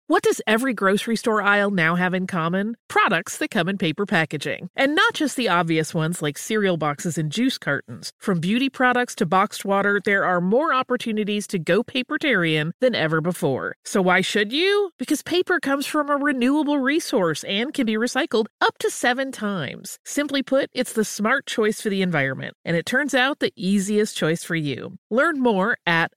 What does every grocery store aisle now have in common? Products that come in paper packaging. And not just the obvious ones like cereal boxes and juice cartons. From beauty products to boxed water, there are more opportunities to go papertarian than ever before. So why should you? Because paper comes from a renewable resource and can be recycled up to 7 times. Simply put, it's the smart choice for the environment. And it turns out the easiest choice for you. Learn more at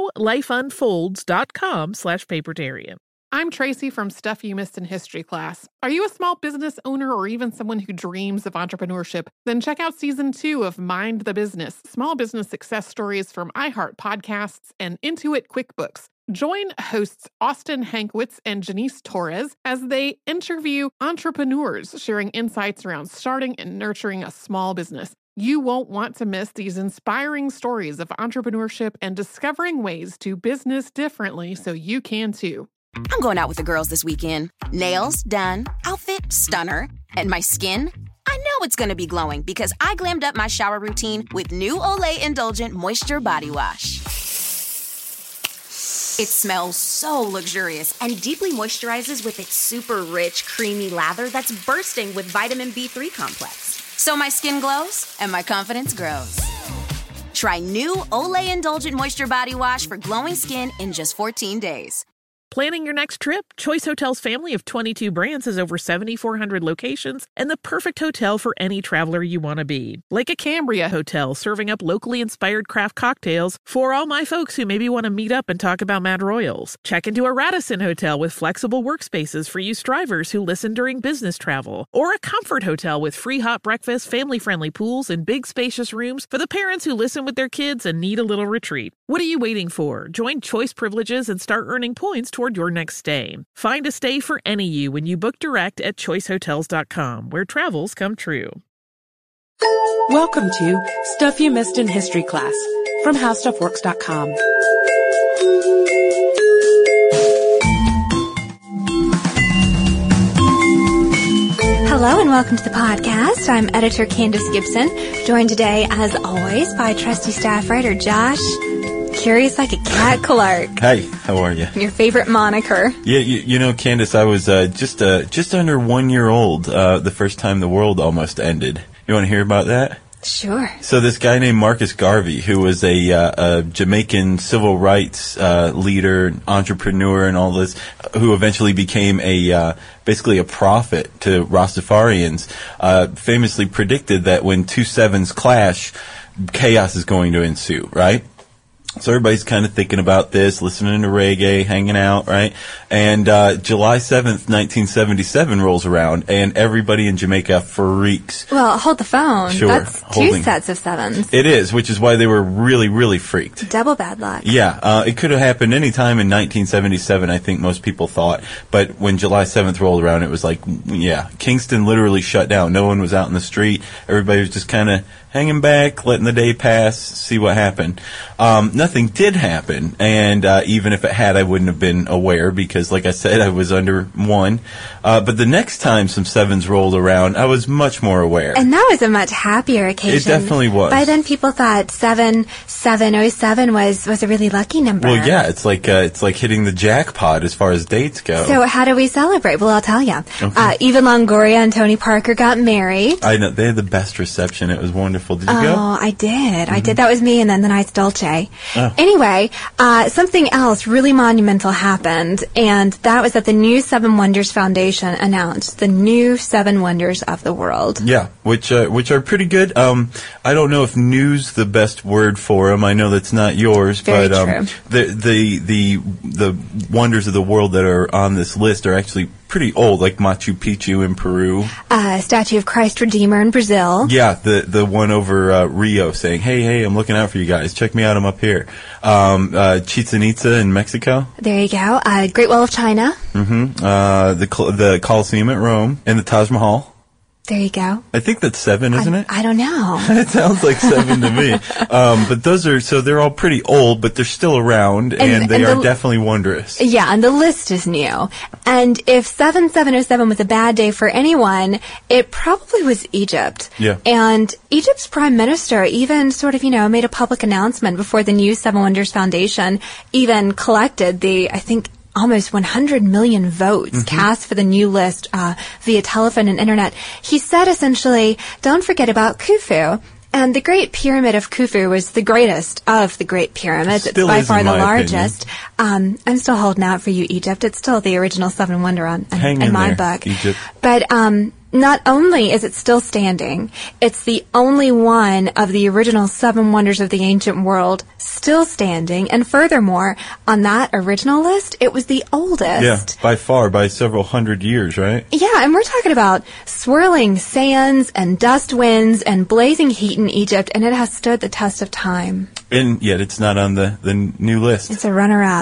howlifeunfolds.com/papertarian. I'm Tracy from Stuff You Missed in History class. Are you a small business owner or even someone who dreams of entrepreneurship? Then check out Season 2 of Mind the Business, Small Business Success Stories from iHeart Podcasts and Intuit QuickBooks. Join hosts Austin Hankwitz and Janice Torres as they interview entrepreneurs sharing insights around starting and nurturing a small business. You won't want to miss these inspiring stories of entrepreneurship and discovering ways to business differently so you can too. I'm going out with the girls this weekend. Nails done, outfit stunner, and my skin? I know it's going to be glowing because I glammed up my shower routine with new Olay Indulgent Moisture Body Wash. It smells so luxurious and deeply moisturizes with its super rich, creamy lather that's bursting with vitamin B3 complex. So my skin glows and my confidence grows. Try new Olay Indulgent Moisture Body Wash for glowing skin in just 14 days. Planning your next trip? Choice Hotels' family of 22 brands has over 7,400 locations and the perfect hotel for any traveler you want to be. Like a Cambria Hotel, serving up locally inspired craft cocktails for all my folks who maybe want to meet up and talk about Mad Royals. Check into a Radisson Hotel with flexible workspaces for you strivers who listen during business travel. Or a Comfort Hotel with free hot breakfast, family-friendly pools, and big spacious rooms for the parents who listen with their kids and need a little retreat. What are you waiting for? Join Choice Privileges and start earning points toward your next stay. Find a stay for any you when you book direct at choicehotels.com, where travels come true. Welcome to Stuff You Missed in History class from HowStuffWorks.com. Hello and welcome to the podcast. I'm editor Candace Gibson, joined today, as always, by trusty staff writer Josh Curious Like a Cat Clark. Hi, how are you? Your favorite moniker. Yeah, you know, Candace, I was just under 1 year old the first time the world almost ended. You want to hear about that? Sure. So this guy named Marcus Garvey, who was a Jamaican civil rights leader, entrepreneur, and all this, who eventually became basically a prophet to Rastafarians, famously predicted that when 2 sevens clash, chaos is going to ensue, right? So everybody's kind of thinking about this, listening to reggae, hanging out, right? And July 7th, 1977 rolls around, and everybody in Jamaica freaks. Well, hold the phone. Sure. That's 2 sets of sevens. It is, which is why they were really, really freaked. Double bad luck. Yeah, it could have happened any time in 1977, I think most people thought. But when July 7th rolled around, it was like, yeah, Kingston literally shut down. No one was out in the street. Everybody was just kind of hanging back, letting the day pass, see what happened. Nothing did happen, and even if it had, I wouldn't have been aware because, like I said, I was under 1. But the next time some sevens rolled around, I was much more aware. And that was a much happier occasion. It definitely was. By then, people thought 7707 was a really lucky number. Well, yeah, it's like hitting the jackpot as far as dates go. So how do we celebrate? Well, I'll tell you. Okay. Eva Longoria and Tony Parker got married. I know, they had the best reception. It was wonderful. Did you go? Oh, I did. Mm-hmm. I did. That was me and then the Knights Dolce. Oh. Anyway, something else really monumental happened, and that was that the new Seven Wonders Foundation announced the new 7 wonders of the world. Yeah, which are pretty good. I don't know if new's the best word for them. I know that's not yours, Very but true. the wonders of the world that are on this list are actually pretty old, like Machu Picchu in Peru. Statue of Christ Redeemer in Brazil. Yeah, the one over Rio saying, hey, I'm looking out for you guys. Check me out, I'm up here. Chichen Itza in Mexico. There you go. Great Wall of China. Mm-hmm. The Colosseum at Rome and the Taj Mahal. There you go. I think that's 7, isn't it? I don't know. It sounds like 7 to me. But they're all pretty old, but they're still around, and they are definitely wondrous. Yeah, and the list is new. And if 7707 was a bad day for anyone, it probably was Egypt. Yeah. And Egypt's prime minister even sort of, made a public announcement before the new Seven Wonders Foundation even collected the, I think, almost 100 million votes cast for the new list via telephone and internet. He said essentially, don't forget about Khufu. And the Great Pyramid of Khufu was the greatest of the Great Pyramids. It's by far the largest. I'm still holding out for you, Egypt. It's still the original Seven Wonder in my book. Egypt. But not only is it still standing, it's the only one of the original Seven Wonders of the ancient world still standing. And furthermore, on that original list, it was the oldest. Yeah, by far, by several hundred years, right? Yeah, and we're talking about swirling sands and dust winds and blazing heat in Egypt, and it has stood the test of time. And yet it's not on the new list. It's a runner-up.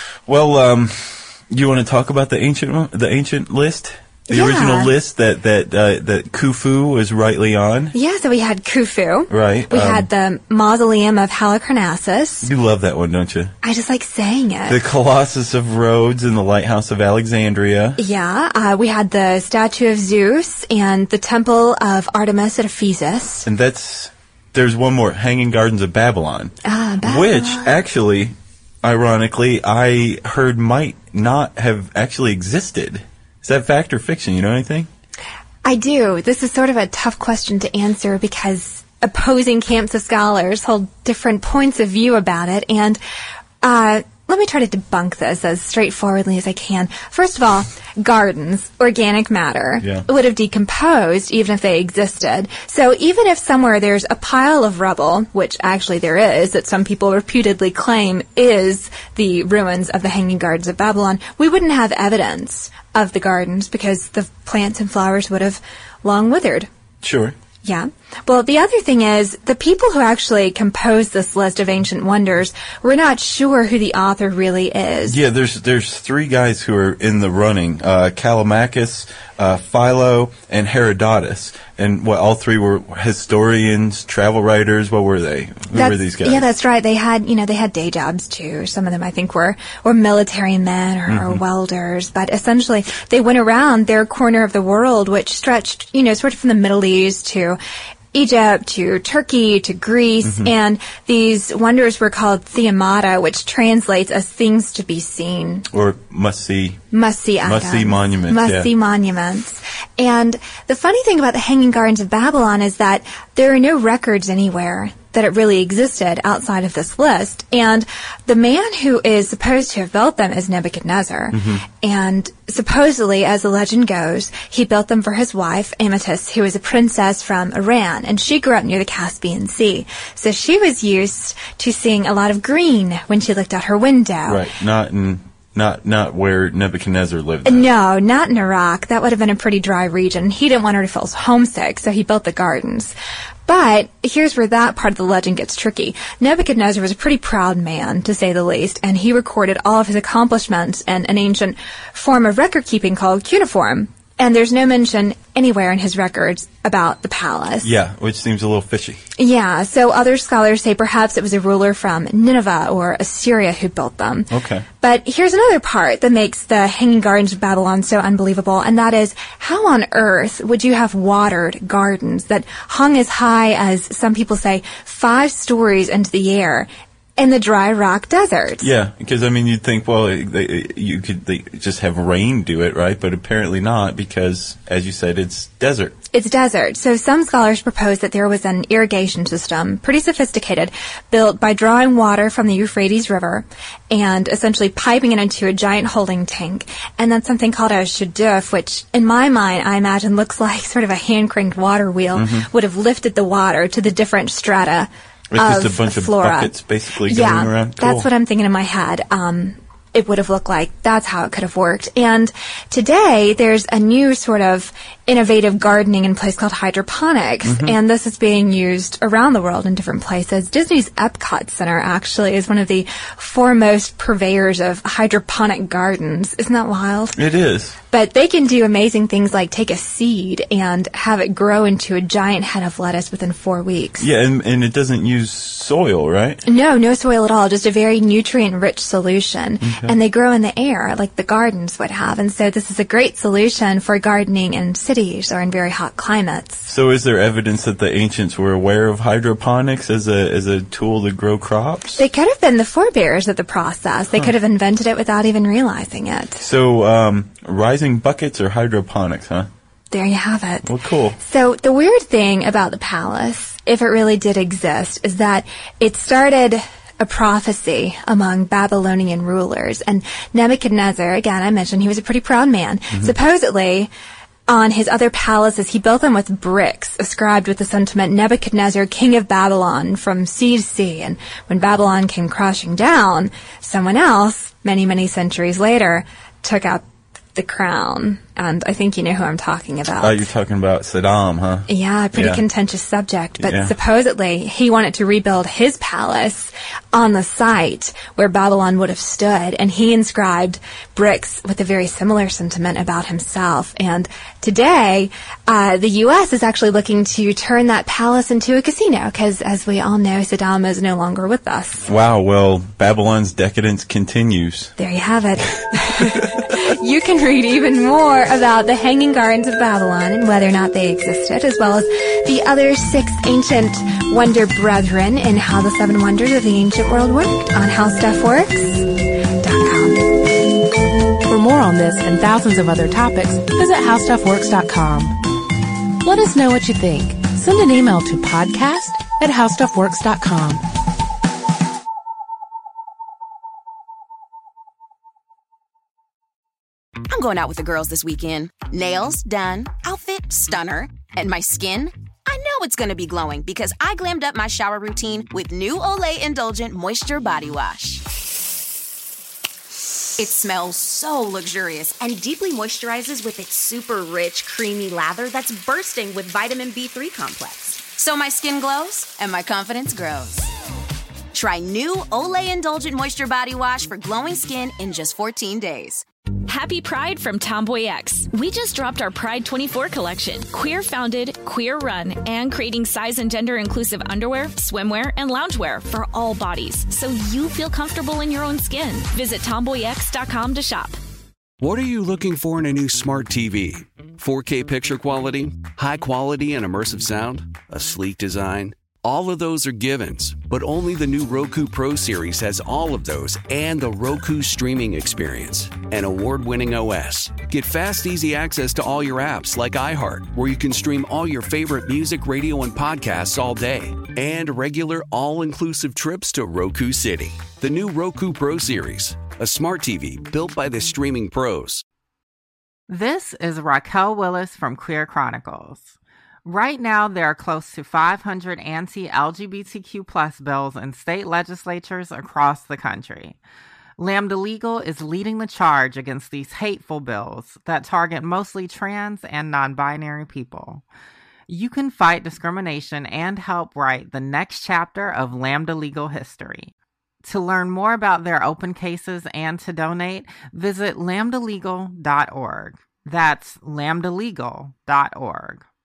Well, you want to talk about the ancient list? The original list that Khufu was rightly on? Yeah, so we had Khufu. Right. We had the Mausoleum of Halicarnassus. You love that one, don't you? I just like saying it. The Colossus of Rhodes and the Lighthouse of Alexandria. Yeah, we had the Statue of Zeus and the Temple of Artemis at Ephesus. And there's one more, Hanging Gardens of Babylon. Babylon. Which, actually, ironically, I heard might not have actually existed. Is that fact or fiction? You know anything? I do. This is sort of a tough question to answer because opposing camps of scholars hold different points of view about it. And let me try to debunk this as straightforwardly as I can. First of all, gardens, organic matter, would have decomposed even if they existed. So even if somewhere there's a pile of rubble, which actually there is, that some people reputedly claim is the ruins of the Hanging Gardens of Babylon, we wouldn't have evidence of the gardens because the plants and flowers would have long withered. Sure. Yeah. Well, the other thing is, the people who actually composed this list of ancient wonders were not sure who the author really is. Yeah, there's three guys who are in the running, Callimachus, Philo, and Herodotus. And all three were historians, travel writers. What were they? Who were these guys? Yeah, that's right. They had day jobs too. Some of them, I think, were military men or welders. But essentially, they went around their corner of the world, which stretched, sort of from the Middle East to Egypt to Turkey to Greece, and these wonders were called Theomata, which translates as things to be seen. Or must-see monuments. Must-see monuments. And the funny thing about the Hanging Gardens of Babylon is that there are no records anywhere that it really existed outside of this list. And the man who is supposed to have built them is Nebuchadnezzar. And supposedly, as the legend goes, he built them for his wife, Amytis, who was a princess from Iran. And she grew up near the Caspian Sea. So she was used to seeing a lot of green when she looked out her window. Right. Not where Nebuchadnezzar lived. No, not in Iraq. That would have been a pretty dry region. He didn't want her to feel homesick, so he built the gardens. But here's where that part of the legend gets tricky. Nebuchadnezzar was a pretty proud man, to say the least, and he recorded all of his accomplishments in an ancient form of record-keeping called cuneiform. And there's no mention anywhere in his records about the palace. Yeah, which seems a little fishy. Yeah, so other scholars say perhaps it was a ruler from Nineveh or Assyria who built them. Okay. But here's another part that makes the Hanging Gardens of Babylon so unbelievable, and that is, how on earth would you have watered gardens that hung as high as, some people say, 5 stories into the air in the dry rock deserts? Yeah, because, you'd think, well, they just have rain do it, right? But apparently not, because, as you said, it's desert. It's desert. So some scholars propose that there was an irrigation system, pretty sophisticated, built by drawing water from the Euphrates River and essentially piping it into a giant holding tank. And then something called a shaduf, which in my mind, I imagine looks like sort of a hand-cranked water wheel, would have lifted the water to the different strata. It's just a bunch flora. Of buckets basically going around. Cool. That's what I'm thinking in my head. It would have looked like. That's how it could have worked. And today, there's a new sort of innovative gardening in place called hydroponics. And this is being used around the world in different places. Disney's Epcot Center actually is one of the foremost purveyors of hydroponic gardens. Isn't that wild? It is. But they can do amazing things like take a seed and have it grow into a giant head of lettuce within 4 weeks. Yeah, and it doesn't use soil, right? No soil at all, just a very nutrient-rich solution. And they grow in the air like the gardens would have. And so this is a great solution for gardening in cities cities or in very hot climates. So is there evidence that the ancients were aware of hydroponics as a tool to grow crops? They could have been the forebears of the process. They could have invented it without even realizing it. So rising buckets or hydroponics, huh? There you have it. Well, cool. So the weird thing about the palace, if it really did exist, is that it started a prophecy among Babylonian rulers. And Nebuchadnezzar, again, I mentioned he was a pretty proud man. Mm-hmm. Supposedly, on his other palaces, he built them with bricks, ascribed with the sentiment, Nebuchadnezzar, king of Babylon, from sea to sea. And when Babylon came crashing down, someone else, many, many centuries later, took out the crown. And I think you know who I'm talking about. Oh, you're talking about Saddam, huh? Yeah, pretty contentious subject. But supposedly he wanted to rebuild his palace on the site where Babylon would have stood. And he inscribed bricks with a very similar sentiment about himself. And today, the U.S. is actually looking to turn that palace into a casino because, as we all know, Saddam is no longer with us. Wow, well, Babylon's decadence continues. There you have it. You can read even more about the Hanging Gardens of Babylon and whether or not they existed, as well as the other 6 ancient wonder brethren and how the 7 wonders of the ancient world worked on HowStuffWorks.com. For more on this and thousands of other topics, visit HowStuffWorks.com. Let us know what you think. Send an email to podcast@HowStuffWorks.com. I'm going out with the girls this weekend. Nails done, outfit stunner, and my skin? I know it's going to be glowing because I glammed up my shower routine with new Olay Indulgent Moisture Body Wash. It smells so luxurious and deeply moisturizes with its super rich, creamy lather that's bursting with vitamin B3 complex. So my skin glows and my confidence grows. Try new Olay Indulgent Moisture Body Wash for glowing skin in just 14 days. Happy Pride from Tomboy X. We just dropped our Pride 24 collection. Queer founded, queer run, and creating size and gender inclusive underwear, swimwear, and loungewear for all bodies so you feel comfortable in your own skin. Visit tomboyx.com to shop. What are you looking for in a new smart TV? 4K picture quality, high quality and immersive sound, a sleek design? All of those are givens, but only the new Roku Pro Series has all of those and the Roku streaming experience, an award-winning OS. Get fast, easy access to all your apps like iHeart, where you can stream all your favorite music, radio, and podcasts all day, and regular all-inclusive trips to Roku City. The new Roku Pro Series, a smart TV built by the streaming pros. This is Raquel Willis from Queer Chronicles. Right now, there are close to 500 anti-LGBTQ+ bills in state legislatures across the country. Lambda Legal is leading the charge against these hateful bills that target mostly trans and non-binary people. You can fight discrimination and help write the next chapter of Lambda Legal history. To learn more about their open cases and to donate, visit lambdalegal.org. That's lambdalegal.org.